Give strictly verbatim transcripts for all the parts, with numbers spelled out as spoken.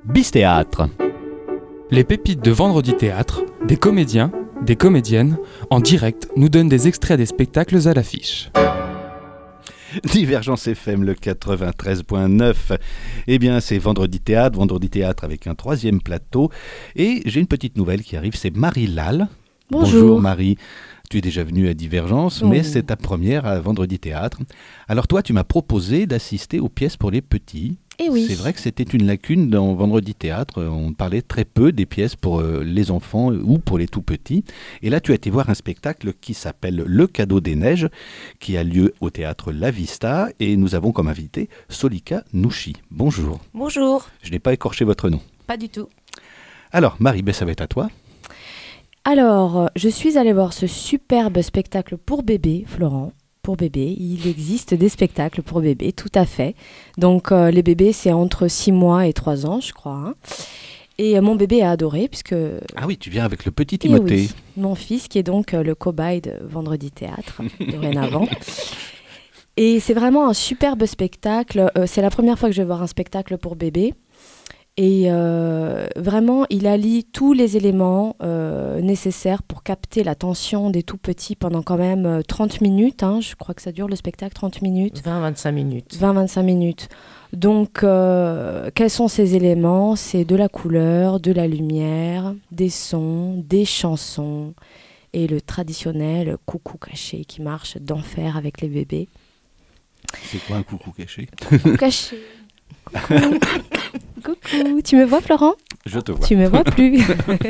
Bistéâtre. Les pépites de Vendredi Théâtre, des comédiens, des comédiennes, en direct, nous donnent des extraits des spectacles à l'affiche. Divergence F M, le quatre-vingt-treize point neuf. Eh bien, c'est Vendredi Théâtre, Vendredi Théâtre avec un troisième plateau. Et j'ai une petite nouvelle qui arrive, c'est Marie Lal. Bonjour. Bonjour Marie. Tu es déjà venue à Divergence, Oui. mais c'est ta première à Vendredi Théâtre. Alors toi, tu m'as proposé d'assister aux pièces pour les petits. Eh oui. C'est vrai que c'était une lacune dans Vendredi Théâtre. On parlait très peu des pièces pour euh, les enfants ou pour les tout-petits. Et là, tu as été voir un spectacle qui s'appelle Le Cadeau des Neiges, qui a lieu au théâtre La Vista. Et nous avons comme invité Solika Nouchi. Bonjour. Bonjour. Je n'ai pas écorché votre nom. Pas du tout. Alors, Marie, ben, ça va être à toi. Alors, je suis allée voir ce superbe spectacle pour bébés, Florent. Pour bébés, il existe des spectacles pour bébés, tout à fait. Donc, euh, les bébés, c'est entre six mois et trois ans, je crois. Hein. Et euh, mon bébé a adoré, puisque... Ah oui, tu viens avec le petit Eh Timothée. oui, mon fils, qui est donc euh, le cobaye de Vendredi Théâtre, dorénavant. Et c'est vraiment un superbe spectacle. Euh, c'est la première fois que je vais voir un spectacle pour bébés. Et euh, vraiment, il allie tous les éléments euh, nécessaires pour capter l'attention des tout-petits pendant quand même euh, trente minutes. Hein, je crois que ça dure le spectacle, trente minutes. vingt à vingt-cinq minutes. vingt à vingt-cinq minutes. Donc, euh, quels sont ces éléments ? C'est de la couleur, de la lumière, des sons, des chansons et le traditionnel coucou caché qui marche d'enfer avec les bébés. C'est quoi un coucou caché ? Coucou caché. Coucou. Coucou. Tu me vois, Florent ? Je te vois. Tu me vois plus.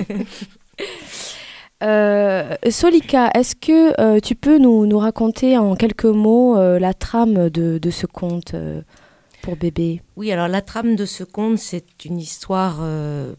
euh, Solika, est-ce que euh, tu peux nous, nous raconter en quelques mots euh, la trame de, de ce conte euh, pour bébé ? Oui, alors la trame de ce conte, c'est une histoire euh,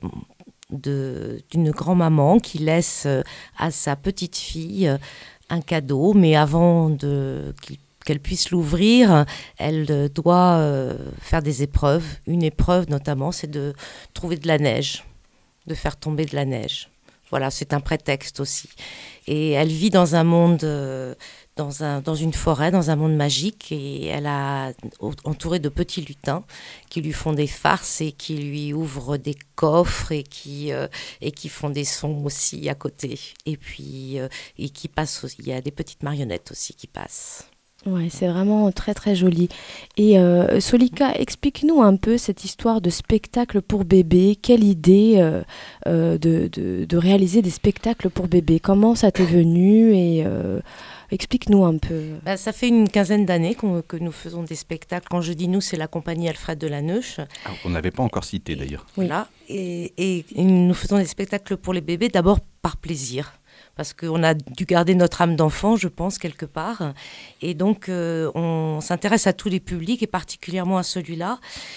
de, d'une grand-maman qui laisse euh, à sa petite fille euh, un cadeau, mais avant de, qu'il qu'elle puisse l'ouvrir, elle euh, doit euh, faire des épreuves. Une épreuve notamment, c'est de trouver de la neige, de faire tomber de la neige. Voilà, c'est un prétexte aussi. Et elle vit dans un monde, euh, dans, un, dans une forêt, dans un monde magique, et elle a entouré de petits lutins qui lui font des farces et qui lui ouvrent des coffres et qui, euh, et qui font des sons aussi à côté. Et puis, euh, et qui passent aussi, il y a des petites marionnettes aussi qui passent. Ouais, c'est vraiment très très joli. Et euh, Solika, explique-nous un peu cette histoire de spectacle pour bébé. Quelle idée euh, euh, de, de, de réaliser des spectacles pour bébé. Comment ça t'est venu et euh, explique-nous un peu. Ben, ça fait une quinzaine d'années qu'on, que nous faisons des spectacles. Quand je dis nous, c'est la compagnie Alfred de la Neuche. Ah, on n'avait pas encore cité d'ailleurs. Oui. Voilà. Et, et, et nous faisons des spectacles pour les bébés, d'abord par plaisir. Parce qu'on a dû garder notre âme d'enfant, je pense, quelque part. Et donc, euh, on s'intéresse à tous les publics, et particulièrement à celui-là.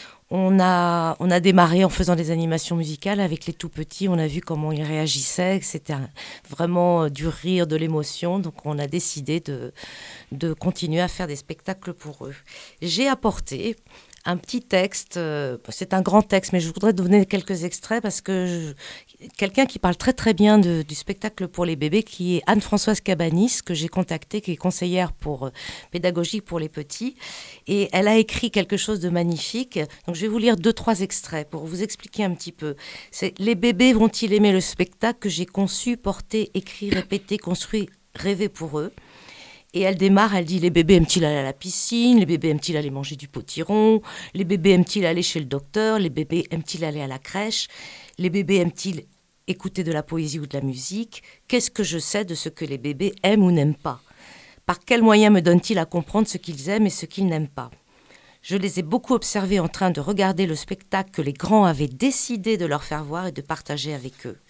On a, on a démarré en faisant des animations musicales avec les tout-petits. On a vu comment ils réagissaient, que c'était un, vraiment du rire, de l'émotion. Donc, on a décidé de, de continuer à faire des spectacles pour eux. J'ai apporté un petit texte, euh, c'est un grand texte, mais je voudrais donner quelques extraits parce que je, quelqu'un qui parle très très bien de, du spectacle pour les bébés, qui est Anne-Françoise Cabanis, que j'ai contactée, qui est conseillère pour euh, pédagogie pour les petits, et elle a écrit quelque chose de magnifique. Donc je vais vous lire deux trois extraits pour vous expliquer un petit peu. C'est: les bébés vont-ils aimer le spectacle que j'ai conçu, porté, écrit, répété, construit, rêvé pour eux? Et elle démarre, elle dit: les bébés aiment-ils aller à la piscine? Les bébés aiment-ils aller manger du potiron? Les bébés aiment-ils aller chez le docteur? Les bébés aiment-ils aller à la crèche? Les bébés aiment-ils écouter de la poésie ou de la musique? Qu'est-ce que je sais de ce que les bébés aiment ou n'aiment pas? Par quels moyens me donnent-ils à comprendre ce qu'ils aiment et ce qu'ils n'aiment pas? Je les ai beaucoup observés en train de regarder le spectacle que les grands avaient décidé de leur faire voir et de partager avec eux.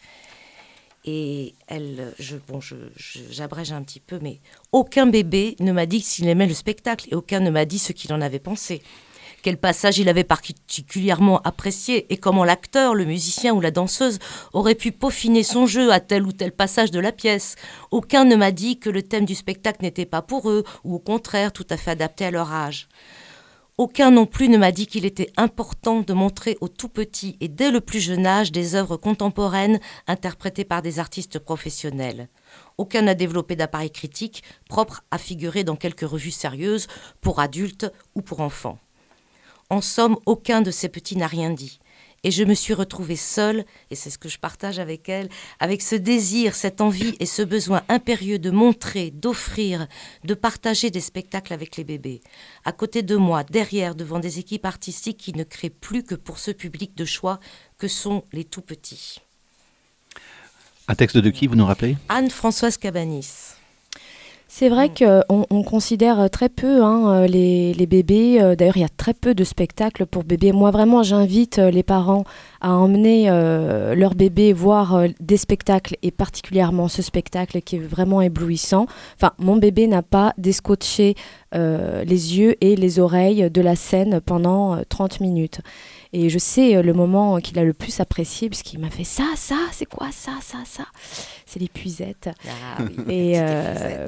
Et elle, je, bon, je, je, j'abrège un petit peu, mais aucun bébé ne m'a dit s'il aimait le spectacle et aucun ne m'a dit ce qu'il en avait pensé. Quel passage il avait particulièrement apprécié et comment l'acteur, le musicien ou la danseuse aurait pu peaufiner son jeu à tel ou tel passage de la pièce. Aucun ne m'a dit que le thème du spectacle n'était pas pour eux ou au contraire tout à fait adapté à leur âge. Aucun non plus ne m'a dit qu'il était important de montrer aux tout-petits et dès le plus jeune âge des œuvres contemporaines interprétées par des artistes professionnels. Aucun n'a développé d'appareil critique propre à figurer dans quelques revues sérieuses pour adultes ou pour enfants. En somme, aucun de ces petits n'a rien dit. Et je me suis retrouvée seule, et c'est ce que je partage avec elle, avec ce désir, cette envie et ce besoin impérieux de montrer, d'offrir, de partager des spectacles avec les bébés. À côté de moi, derrière, devant des équipes artistiques qui ne créent plus que pour ce public de choix que sont les tout-petits. Un texte de qui, vous nous rappelez ? Anne-Françoise Cabanis. C'est vrai qu'on on considère très peu hein, les, les bébés. D'ailleurs, il y a très peu de spectacles pour bébés. Moi, vraiment, j'invite les parents à emmener euh, leur bébé voir euh, des spectacles, et particulièrement ce spectacle qui est vraiment éblouissant. Enfin, mon bébé n'a pas déscotché euh, les yeux et les oreilles de la scène pendant euh, trente minutes. Et je sais euh, le moment qu'il a le plus apprécié, puisqu'il m'a fait ça, ça, c'est quoi ça, ça, ça. C'est l'épuisette. Ah oui, et, euh,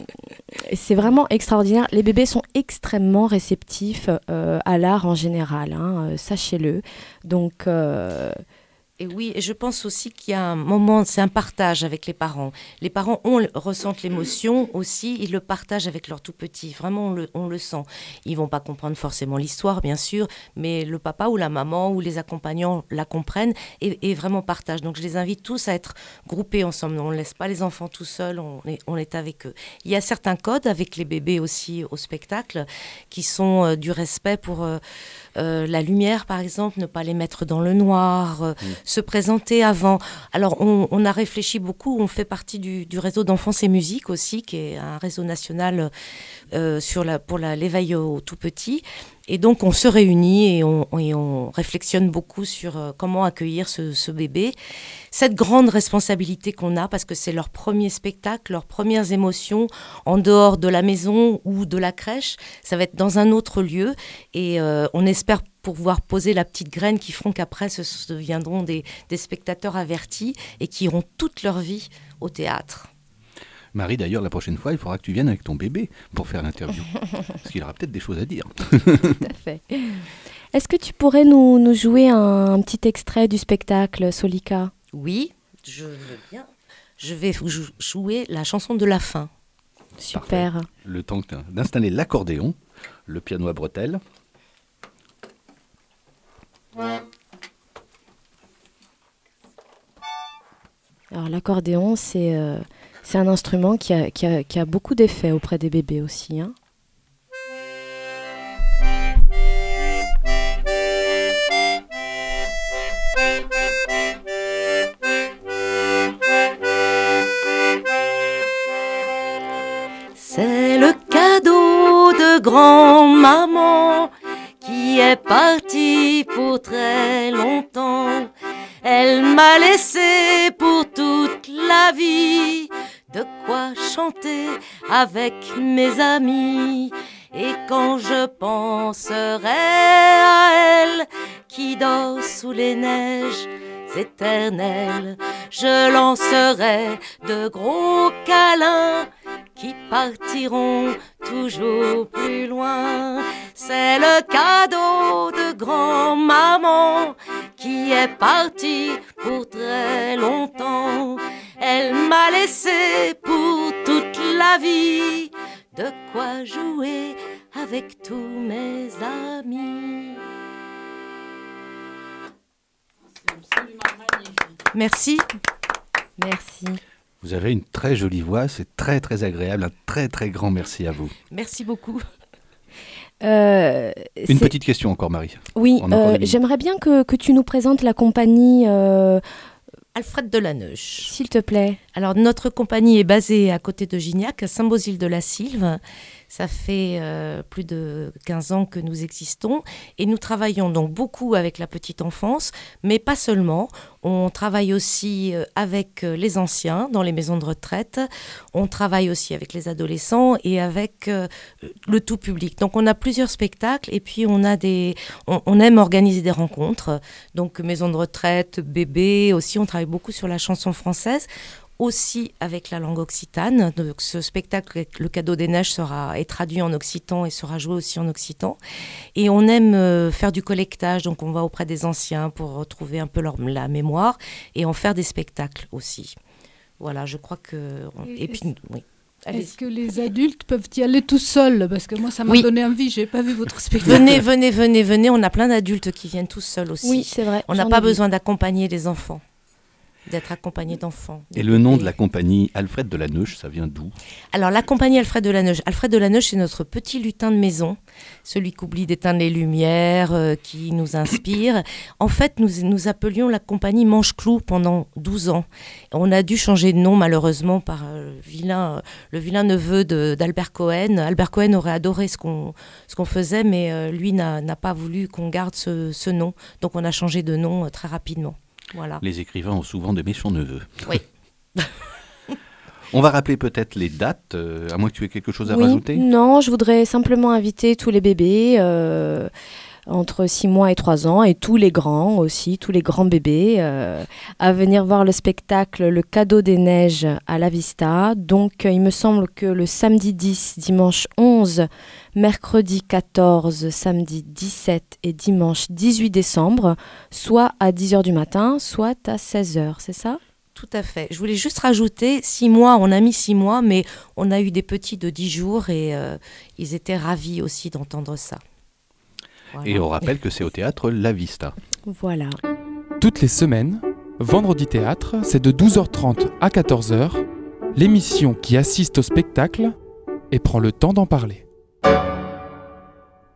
et c'est vraiment extraordinaire. Les bébés sont extrêmement réceptifs euh, à l'art en général, hein, euh, sachez-le. Donc... Euh, Et oui, et je pense aussi qu'il y a un moment, c'est un partage avec les parents. Les parents ont, ressentent l'émotion aussi, ils le partagent avec leurs tout-petits. Vraiment, on le, on le sent. Ils ne vont pas comprendre forcément l'histoire, bien sûr, mais le papa ou la maman ou les accompagnants la comprennent et, et vraiment partagent. Donc, je les invite tous à être groupés ensemble. On ne laisse pas les enfants tout seuls, on est, on est avec eux. Il y a certains codes avec les bébés aussi au spectacle qui sont euh, du respect pour... Euh, Euh, la lumière, par exemple, ne pas les mettre dans le noir, euh, mmh. se présenter avant. Alors, on, on a réfléchi beaucoup, on fait partie du, du réseau d'enfance et musique aussi, qui est un réseau national euh, sur la, pour la, l'éveil aux tout petits. Et donc, on se réunit et on, et on réflexionne beaucoup sur euh, comment accueillir ce, ce bébé. Cette grande responsabilité qu'on a, parce que c'est leur premier spectacle, leurs premières émotions, en dehors de la maison ou de la crèche, ça va être dans un autre lieu. Et euh, on espère pouvoir poser la petite graine qui feront qu'après, ce deviendront des, des spectateurs avertis et qui iront toute leur vie au théâtre. Marie, d'ailleurs, la prochaine fois, il faudra que tu viennes avec ton bébé pour faire l'interview. Parce qu'il aura peut-être des choses à dire. Tout à fait. Est-ce que tu pourrais nous, nous jouer un, un petit extrait du spectacle, Solika ? Oui, je veux bien. Je vais jouer la chanson de la fin. Super. Parfait. Le temps d'installer l'accordéon, le piano à bretelles. Alors l'accordéon, c'est... Euh... C'est un instrument qui a, qui a, qui a beaucoup d'effets auprès des bébés aussi. Hein. C'est le cadeau de grand-maman qui est partie pour très longtemps. Elle m'a laissé pour toute la vie de quoi chanter avec mes amis. Et quand je penserai à elle qui dort sous les neiges éternelles, je lancerai de gros câlins qui partiront toujours plus loin. C'est le cadeau de grand-maman qui est partie pour très longtemps. Elle m'a laissé pour toute la vie de quoi jouer avec tous mes amis. C'est absolument magnifique. Merci. Merci. Vous avez une très jolie voix, c'est très très agréable. Un très très grand merci à vous. Merci beaucoup. Euh, une c'est... petite question encore, Marie. Oui, euh, j'aimerais bien que, que tu nous présentes la compagnie... Euh... Alfred Delaneuche. S'il te plaît. Alors, notre compagnie est basée à côté de Gignac, à Saint-Bauzile-de-la-Sylve. Ça fait euh, plus de quinze ans que nous existons et nous travaillons donc beaucoup avec la petite enfance, mais pas seulement. On travaille aussi avec les anciens dans les maisons de retraite. On travaille aussi avec les adolescents et avec euh, le tout public. Donc, on a plusieurs spectacles et puis on a des, on, on aime organiser des rencontres. Donc, maisons de retraite, bébés aussi. On travaille beaucoup sur la chanson française. Aussi avec la langue occitane. Donc, ce spectacle, Le Cadeau des Neiges, sera, est traduit en occitan et sera joué aussi en occitan. Et on aime euh, faire du collectage, donc on va auprès des anciens pour retrouver un peu leur, la mémoire et en faire des spectacles aussi. Voilà, je crois que... On, et puis, oui. Allez. Est-ce que les adultes peuvent y aller tout seuls? Parce que moi, ça m'a Oui. donné envie, j'ai pas vu votre spectacle. Venez, venez, venez, venez. On a plein d'adultes qui viennent tous seuls aussi. Oui, c'est vrai. On n'a j'en pas ai vu. besoin d'accompagner les enfants, d'être accompagné d'enfants. Et le nom de la compagnie Alfred de la Neuche, ça vient d'où? Alors, la compagnie Alfred de la Neuche. Alfred de la Neuche, c'est notre petit lutin de maison, celui qui oublie d'éteindre les lumières, euh, qui nous inspire. En fait, nous nous appelions la compagnie Manche-Clou pendant douze ans. On a dû changer de nom, malheureusement, par euh, vilain, le vilain neveu de, d'Albert Cohen. Albert Cohen aurait adoré ce qu'on, ce qu'on faisait, mais euh, lui n'a, n'a pas voulu qu'on garde ce, ce nom. Donc, on a changé de nom euh, très rapidement. Voilà. Les écrivains ont souvent de méchants neveux. Oui. On va rappeler peut-être les dates, euh, à moins que tu aies quelque chose à Oui, rajouter. non, je voudrais simplement inviter tous les bébés euh, entre six mois et trois ans et tous les grands aussi, tous les grands bébés, euh, à venir voir le spectacle Le Cadeau des Neiges à la Vista. Donc, euh, il me semble que le samedi dix, dimanche onze, mercredi quatorze, samedi dix-sept et dimanche dix-huit décembre, soit à dix heures du matin, soit à seize heures, c'est ça ? Tout à fait. Je voulais juste rajouter six mois, on a mis six mois, mais on a eu des petits de dix jours et euh, ils étaient ravis aussi d'entendre ça. Voilà. Et on rappelle que c'est au théâtre La Vista. Voilà. Toutes les semaines, Vendredi Théâtre, c'est de douze heures trente à quatorze heures, l'émission qui assiste au spectacle et prend le temps d'en parler.